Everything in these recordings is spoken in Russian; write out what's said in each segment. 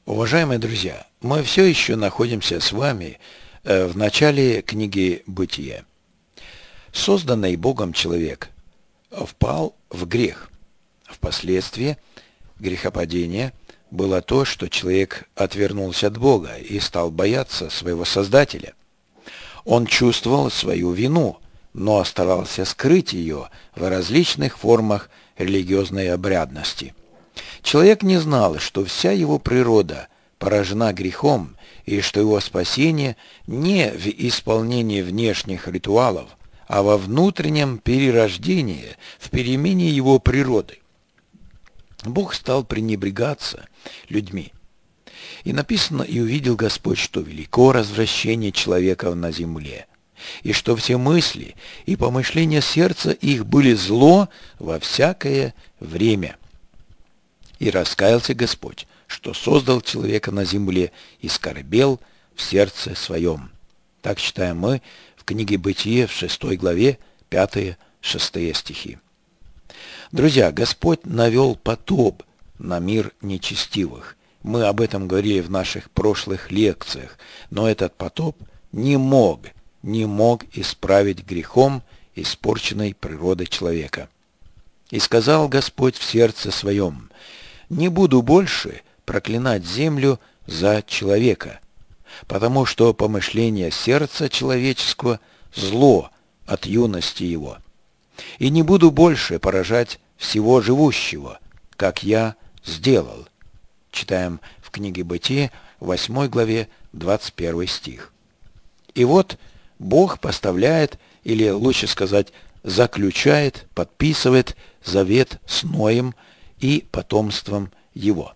Уважаемые друзья, мы все еще находимся с вами в начале книги «Бытие». Созданный Богом человек впал в грех. Впоследствии грехопадения было то, что человек отвернулся от Бога и стал бояться своего Создателя. Он чувствовал свою вину, но старался скрыть ее в различных формах религиозной обрядности. Человек не знал, что вся его природа поражена грехом и что его спасение не в исполнении внешних ритуалов, а во внутреннем перерождении, в перемене его природы. Бог стал пренебрегаться людьми. И написано: «И увидел Господь, что велико развращение человека на земле, и что все мысли и помышления сердца их были зло во всякое время. И раскаялся Господь, что создал человека на земле, и скорбел в сердце своем». Так читаем мы в книге «Бытие» в 6 главе 5-6 стихи. Друзья, Господь навел потоп на мир нечестивых. Мы об этом говорили в наших прошлых лекциях, но этот потоп не мог исправить грехом испорченной природы человека. «И сказал Господь в сердце своем: не буду больше проклинать землю за человека, потому что помышление сердца человеческого зло от юности его. И не буду больше поражать всего живущего, как я сделал». Читаем в книге «Бытие», 8 главе, 21 стих. И вот Бог поставляет, или лучше сказать, заключает, подписывает завет с Ноем и потомством его.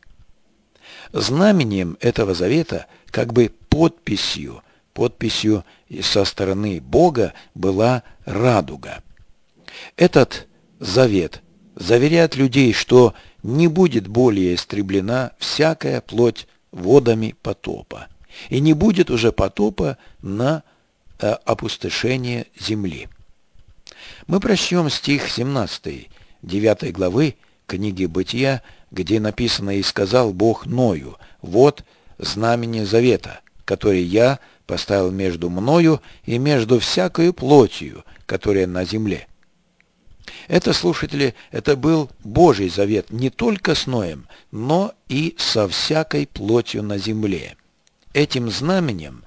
Знаменем этого завета, как бы подписью со стороны Бога была радуга. Этот завет заверяет людей, что не будет более истреблена всякая плоть водами потопа, и не будет уже потопа на опустошение земли. Мы прочтем стих 17, 9 главы книги «Бытия», где написано: «И сказал Бог Ною: вот знамение завета, который я поставил между мною и между всякою плотью, которая на земле». Это, слушатели, это был Божий завет не только с Ноем, но и со всякой плотью на земле. Этим знаменем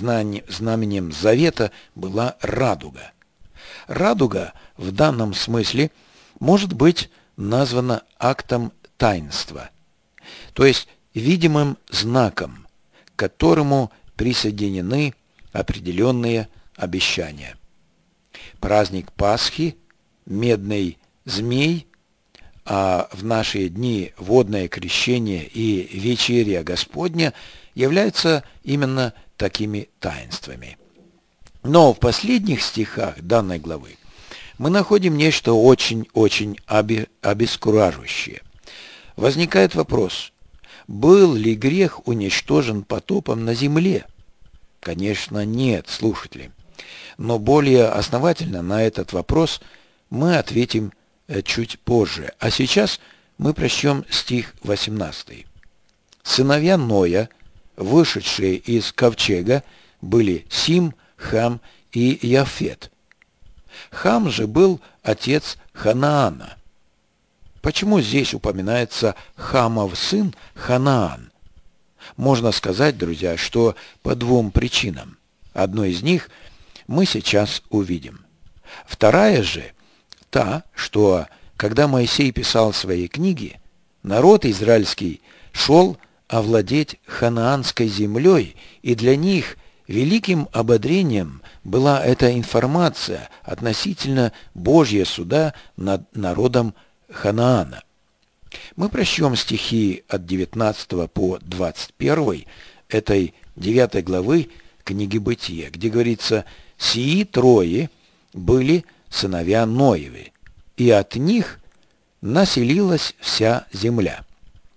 завета была радуга. Радуга в данном смысле может быть названа актом таинства, то есть видимым знаком, к которому присоединены определенные обещания. Праздник Пасхи, медный змей, а в наши дни водное крещение и вечеря Господня являются именно такими таинствами. Но в последних стихах данной главы мы находим нечто очень-очень обескураживающее. Возникает вопрос: был ли грех уничтожен потопом на земле? Конечно, нет, слушатели. Но более основательно на этот вопрос мы ответим чуть позже. А сейчас мы прочтем стих 18. «Сыновья Ноя, вышедшие из ковчега, были Сим, Хам и Яфет. Хам же был отец Ханаана». Почему здесь упоминается Хамов сын Ханаан? Можно сказать, друзья, что по двум причинам. Одну из них мы сейчас увидим. Вторая же та, что когда Моисей писал свои книги, народ израильский шел овладеть ханаанской землей, и для них великим ободрением была эта информация относительно Божьего суда над народом Ханаана. Мы прочтем стихи от 19 по 21 этой 9 главы книги Бытия, где говорится: «Сии трое были сыновья Ноевы, и от них населилась вся земля.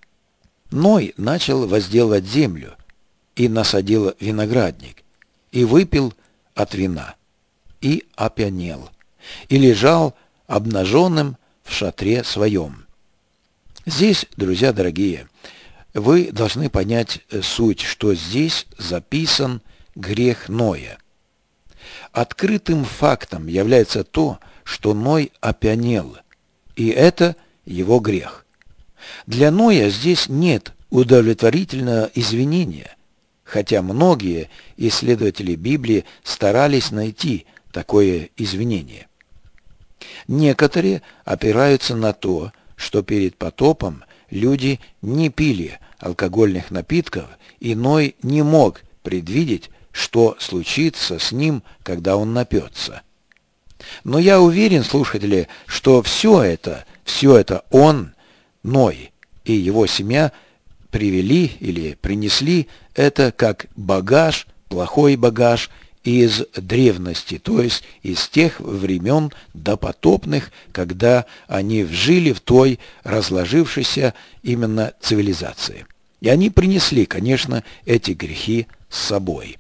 Ной начал возделывать землю, и насадил виноградник, и выпил от вина, и опьянел, и лежал обнаженным в шатре своем». Здесь, друзья дорогие, вы должны понять суть, что здесь записан грех Ноя. Открытым фактом является то, что Ной опьянел, и это его грех. Для Ноя здесь нет удовлетворительного извинения, хотя многие исследователи Библии старались найти такое извинение. Некоторые опираются на то, что перед потопом люди не пили алкогольных напитков, и Ной не мог предвидеть, что случится с ним, когда он напьется. Но я уверен, слушатели, что все это он, Ной и его семья привели или принесли это как багаж, плохой багаж из древности, то есть из тех времен допотопных, когда они жили в той разложившейся именно цивилизации. И они принесли, конечно, эти грехи с собой.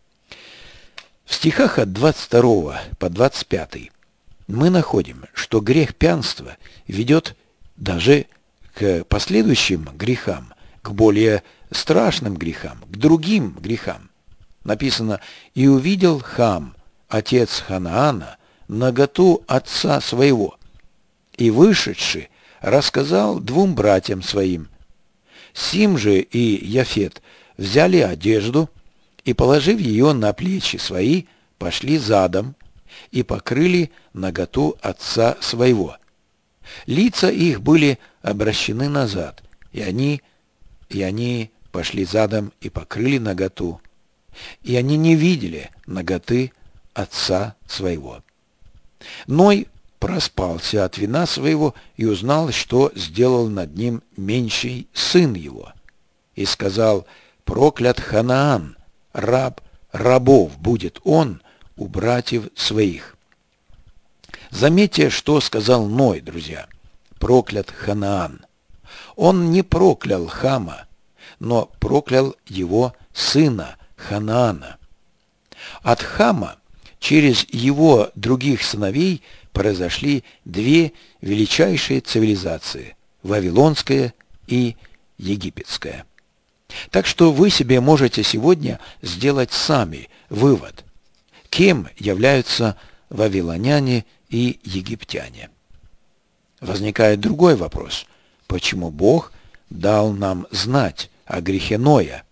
В стихах от 22 по 25 мы находим, что грех пьянства ведет даже к последующим грехам, к более страшным грехам, к другим грехам. Написано: «И увидел Хам, отец Ханаана, наготу отца своего, и, вышедший, рассказал двум братьям своим. Сим же и Яфет взяли одежду, и, положив ее на плечи свои, пошли задом и покрыли наготу отца своего. Лица их были обращены назад, и они пошли задом и покрыли наготу, и они не видели наготы отца своего. Ной проспался от вина своего и узнал, что сделал над ним меньший сын его, и сказал: проклят Ханаан, раб рабов будет он у братьев своих». Заметьте, что сказал Ной, друзья. Проклят Ханаан. Он не проклял Хама, но проклял его сына Ханаана. От Хама через его других сыновей произошли две величайшие цивилизации – вавилонская и египетская. Так что вы себе можете сегодня сделать сами вывод, кем являются вавилоняне и египтяне. Возникает другой вопрос: почему Бог дал нам знать о грехе Ноя?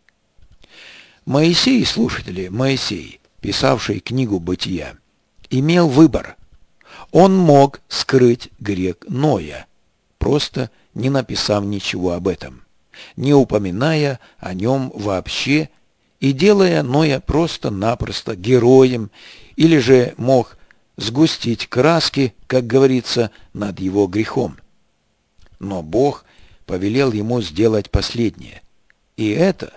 Моисей, слушатели, Моисей, писавший книгу «Бытия», имел выбор. Он мог скрыть грех Ноя, просто не написав ничего об этом, не упоминая о нем вообще и делая Ноя просто-напросто героем, или же мог сгустить краски, как говорится, над его грехом. Но Бог повелел ему сделать последнее. И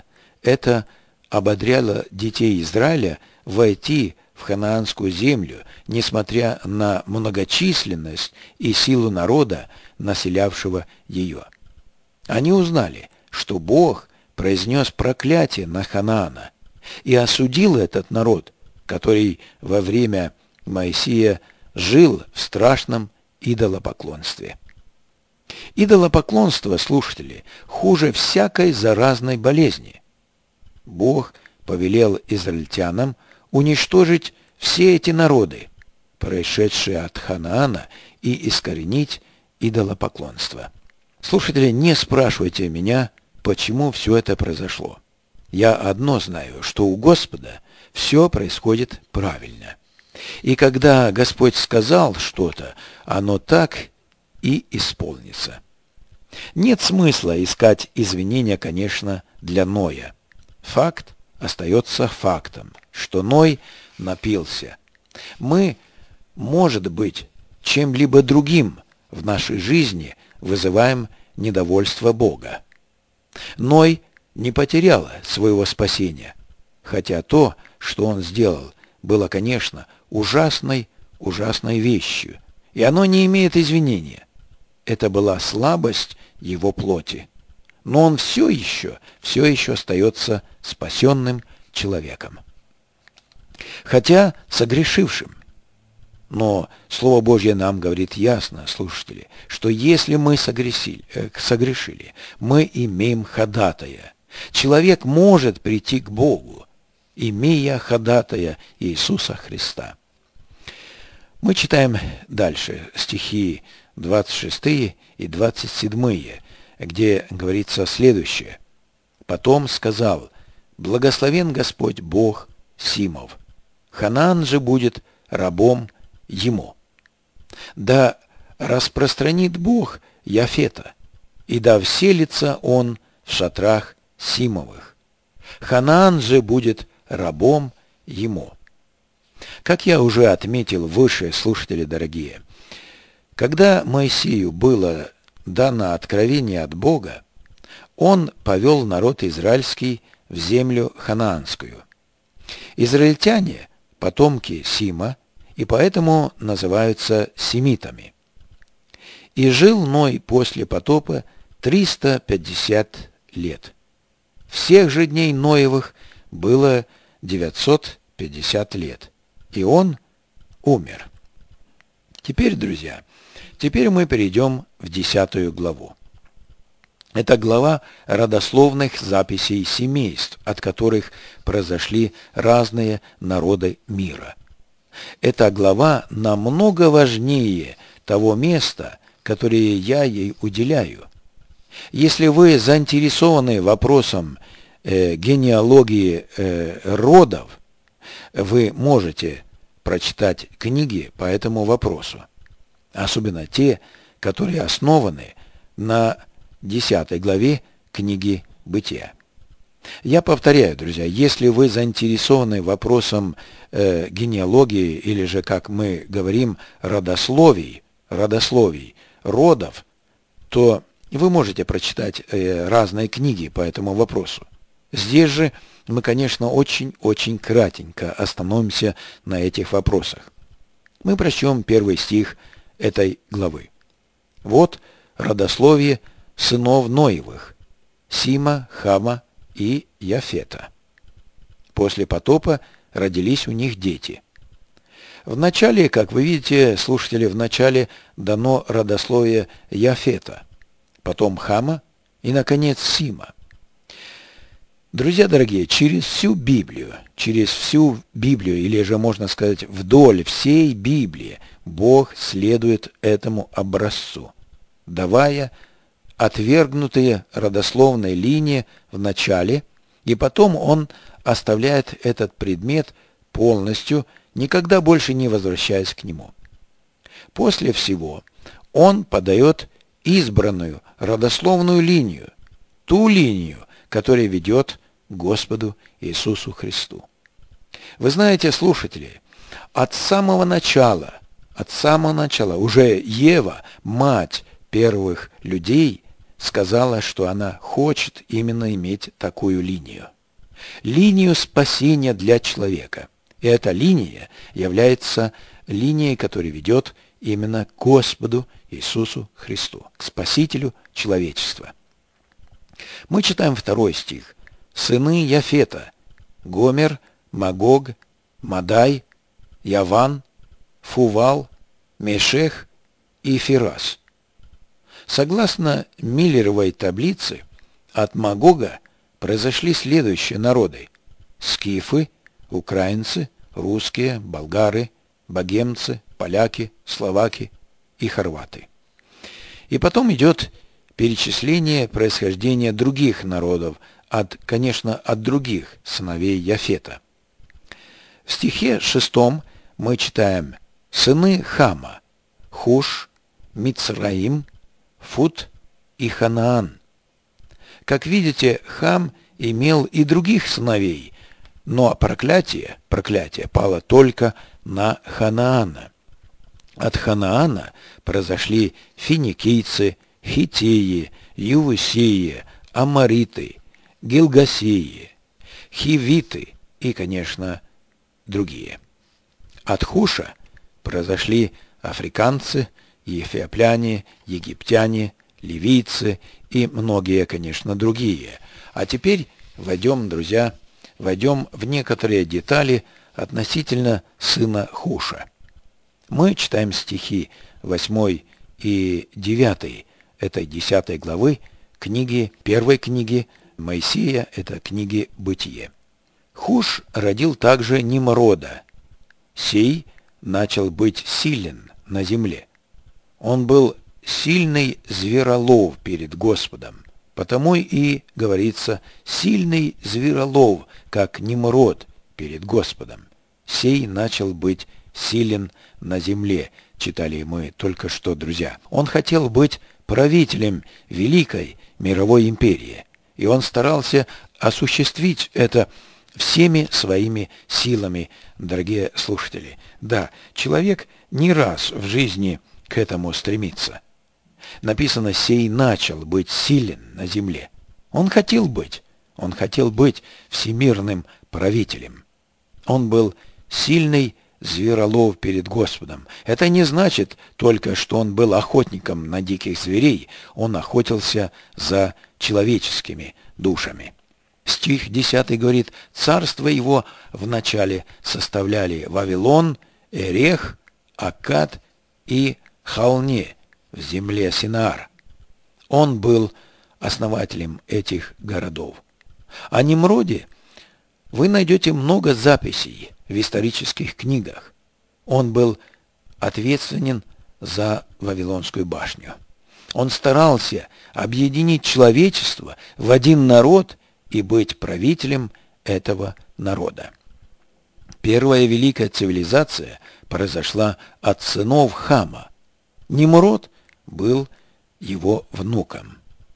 это ободряло детей Израиля войти в ханаанскую землю, несмотря на многочисленность и силу народа, населявшего ее. Они узнали, что Бог произнес проклятие на Ханаана и осудил этот народ, который во время Моисея жил в страшном идолопоклонстве. Идолопоклонство, слушатели, хуже всякой заразной болезни. Бог повелел израильтянам уничтожить все эти народы, происшедшие от Ханаана, и искоренить идолопоклонство. Слушатели, не спрашивайте меня, почему все это произошло. Я одно знаю, что у Господа все происходит правильно. И когда Господь сказал что-то, оно так и исполнится. Нет смысла искать извинения, конечно, для Ноя. Факт остается фактом, что Ной напился. Мы, может быть, чем-либо другим в нашей жизни вызываем недовольство Бога. Ной не потерял своего спасения, хотя то, что он сделал, было, конечно, ужасной вещью, и оно не имеет извинения. Это была слабость его плоти. Но он все еще остается спасенным человеком. Хотя согрешившим. Но Слово Божье нам говорит ясно, слушатели, что если мы согрешили, мы имеем ходатая. Человек может прийти к Богу, имея ходатая Иисуса Христа. Мы читаем дальше стихи 26 и 27, где говорится следующее. «Потом сказал: благословен Господь Бог Симов, Ханаан же будет рабом ему. Да распространит Бог Яфета, и да вселится он в шатрах Симовых. Ханаан же будет рабом ему». Как я уже отметил выше, слушатели дорогие, когда Моисею было дано откровение от Бога, он повел народ израильский в землю ханаанскую. Израильтяне – потомки Сима, и поэтому называются семитами. И жил Ной после потопа 350 лет. Всех же дней Ноевых было 950 лет, и он умер. Теперь, друзья, мы перейдем в 10 главу. Это глава родословных записей семейств, от которых произошли разные народы мира. Эта глава намного важнее того места, которое я ей уделяю. Если вы заинтересованы вопросом генеалогии родов, вы можете прочитать книги по этому вопросу, особенно те, которые основаны на 10 главе книги «Бытия». Я повторяю, друзья, если вы заинтересованы вопросом генеалогии, или же, как мы говорим, родословий, родов, то вы можете прочитать разные книги по этому вопросу. Здесь же мы, конечно, очень кратенько остановимся на этих вопросах. Мы прочтем первый стих этой главы. Вот родословие сынов Ноевых, Сима, Хама и Яфета. После потопа родились у них дети. В начале, как вы видите, слушатели, в начале дано родословие Яфета, потом Хама и, наконец, Сима. Друзья дорогие, через всю Библию, или же можно сказать вдоль всей Библии, Бог следует этому образцу, давая отвергнутые родословные линии в начале, и потом он оставляет этот предмет полностью, никогда больше не возвращаясь к нему. После всего он подает избранную родословную линию, ту линию, которая ведет к Господу Иисусу Христу. Вы знаете, слушатели, от самого начала, уже Ева, мать первых людей, сказала, что она хочет именно иметь такую линию. Линию спасения для человека. И эта линия является линией, которая ведет именно к Господу Иисусу Христу, к Спасителю человечества. Мы читаем 2 стих. «Сыны Яфета: Гомер, Магог, Мадай, Яван, Фувал, Мешех и Фирас». Согласно Миллеровой таблице, от Магога произошли следующие народы: скифы, украинцы, русские, болгары, богемцы, поляки, словаки и хорваты. И потом идет перечисление происхождения других народов, конечно, от других сыновей Яфета. В стихе 6 мы читаем: «Сыны Хама: Хуш, Мицраим, Фут и Ханаан». Как видите, Хам имел и других сыновей, но проклятие пало только на Ханаана. От Ханаана произошли финикийцы, хиттеи, иевусеи, амориты, гилгасеи, хивиты и, конечно, другие. От Хуша произошли африканцы, эфиопляне, египтяне, ливийцы и многие, конечно, другие. А теперь войдем в некоторые детали относительно сына Хуша. Мы читаем стихи 8 и 9 этой 10 главы первой книги Моисея, это книги «Бытие». Хуш родил также Нимрода. Сей начал быть силен на земле. Он был сильный зверолов перед Господом. Потому и говорится «сильный зверолов, как Нимрод перед Господом». Сей начал быть силен на земле, читали мы только что, друзья. Он хотел быть правителем великой мировой империи, и он старался осуществить это всеми своими силами, дорогие слушатели. Да, человек не раз в жизни к этому стремится. Написано, сей начал быть силен на земле. Он хотел быть всемирным правителем. Он был сильный зверолов перед Господом. Это не значит только, что он был охотником на диких зверей, он охотился за человеческими душами. Стих 10 говорит, царство его вначале составляли Вавилон, Эрех, Аккад и Халне в земле Синаар. Он был основателем этих городов. О Нимроде вы найдете много записей в исторических книгах. Он был ответственен за Вавилонскую башню. Он старался объединить человечество в один народ и быть правителем этого народа. Первая великая цивилизация произошла от сынов Хама. Нимрод был его внуком.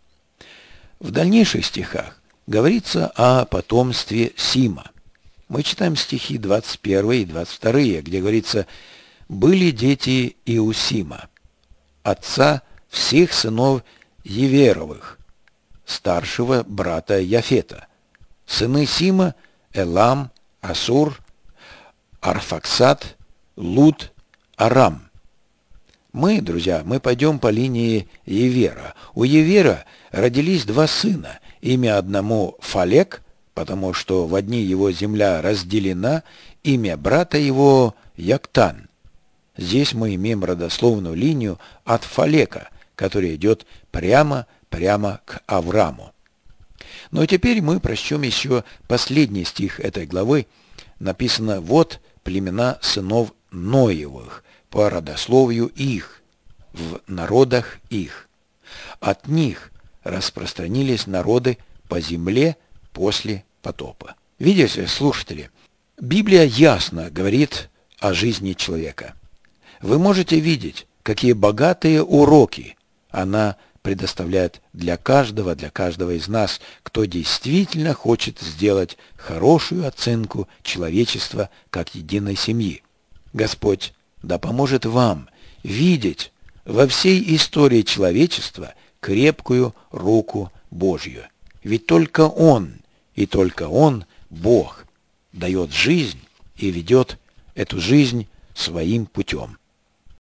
В дальнейших стихах говорится о потомстве Сима. Мы читаем стихи 21 и 22, где говорится «Были дети и у Сима, отца всех сынов Еверовых, старшего брата Яфета. Сыны Сима – Элам, Асур, Арфаксад, Луд, Арам». Друзья, мы пойдем по линии Евера. У Евера родились два сына. Имя одному Фалек, потому что в одни его земля разделена, имя брата его Яктан. Здесь мы имеем родословную линию от Фалека, которая идет прямо к Аврааму. Но теперь мы прочтем еще последний стих этой главы. Написано «Вот племена сынов Ноевых по родословию их, в народах их. От них распространились народы по земле после потопа». Видите, слушатели, Библия ясно говорит о жизни человека. Вы можете видеть, какие богатые уроки она предоставляет для каждого из нас, кто действительно хочет сделать хорошую оценку человечества как единой семьи. Господь да поможет вам видеть во всей истории человечества крепкую руку Божью. Ведь только Он, и только Он, Бог, дает жизнь и ведет эту жизнь своим путем.